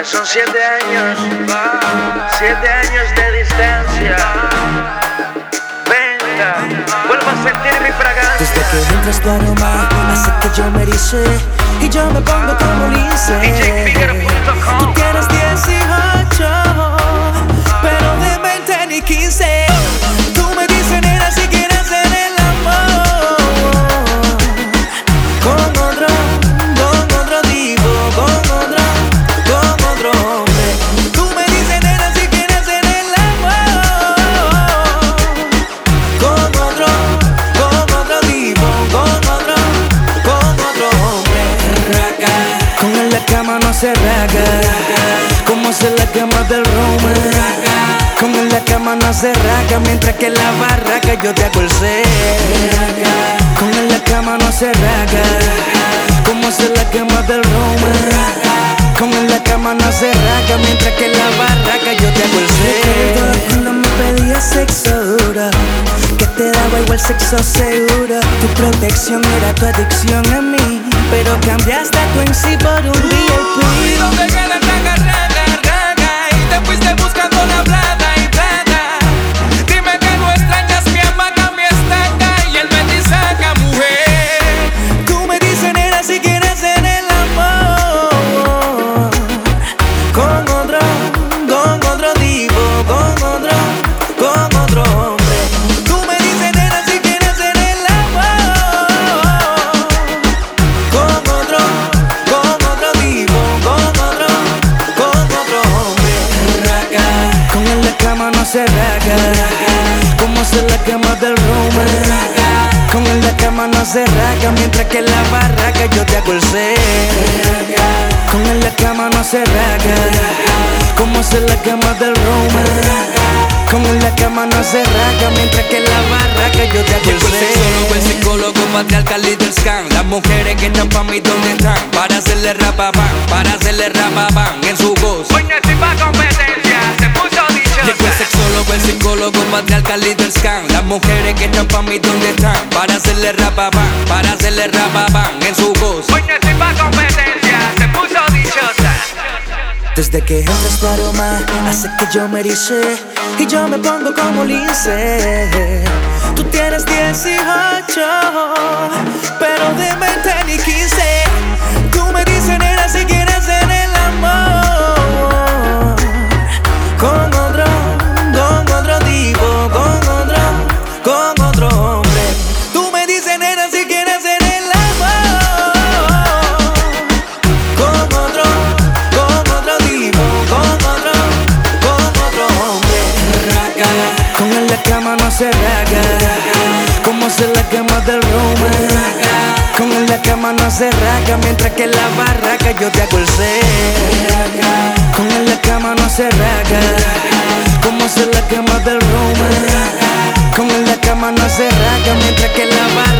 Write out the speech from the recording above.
Son 7 años, 7 años de distancia. Venga, vuelvo a sentir mi fragancia. Desde que entras tu aroma, hace que yo me erice y yo me pongo como lince. DJFigure.com. Tú tienes 18, pero de 20 ni 15. Tú me dices, nena, si quieres hacer el amor con otro tipo, con otro hombre. Tú me dices, nena, si quieres hacer el amor con otro tipo, con otro hombre. Con él la cama no se raga, como se la cama del Roma. Con él la cama no se raga, mientras que la barraca yo te hago el ser. Con él la cama no se raga, como se la cama del Roma. Con él la cama no se raga, mientras que la barraca yo te hago el ser. Cuando me pedías sexo duro, que te daba igual sexo seguro. Tu protección era tu adicción a mí, pero cambiaste tu en sí por un VIP. ¿Y dónde queda raga, y te fuiste buscando la plata y plata? Dime que no extrañas mi hamaca, mi estaca y el mendizaca, mujer. Tú me dices, nena, si quieres hacer el amor con otro tipo, con otro hombre. Tú me dices, nena, si quieres hacer el amor con otro tipo, con otro hombre. Con él la cama no se raga, como se la cama del Roma. Con él la cama no se raga, mientras que la barraca yo te hago el ser. Con él la cama no se raga, como se la cama del Roma. Con él la cama no se raga, mientras que la barraca yo te hago el Llegó el sexólogo, el ser. psicólogo, patriarcal líder scan. Las mujeres que están pa' mí, ¿dónde están? Para hacerle rapapán, en su voz. Coño, estoy pa' competencia, se puso dichosa. Llegó el sexólogo, el psicólogo, patriarcal líder scan. Las mujeres que están pa' mí, ¿dónde están? Para hacerle rapapán, en su voz. Coño, estoy pa' competencia, se puso dichosa. Desde que entras tu aroma, hace que yo me erice y yo me pongo como lince. Tú tienes 18, pero de 20 ni 15. Tú me dices, nena, si quieres hacer el amor con otro tipo, con otro hombre. Tú me dices, nena, si quieres hacer el amor con otro tipo, con otro hombre. Con él la cama no se raga, como se la cama del Roma. Con él la cama no se raga, mientras que la barraca yo te hago el ser. Con él la cama no se raga, como se la cama del Roma. Con él la cama no se raga, mientras que la barraca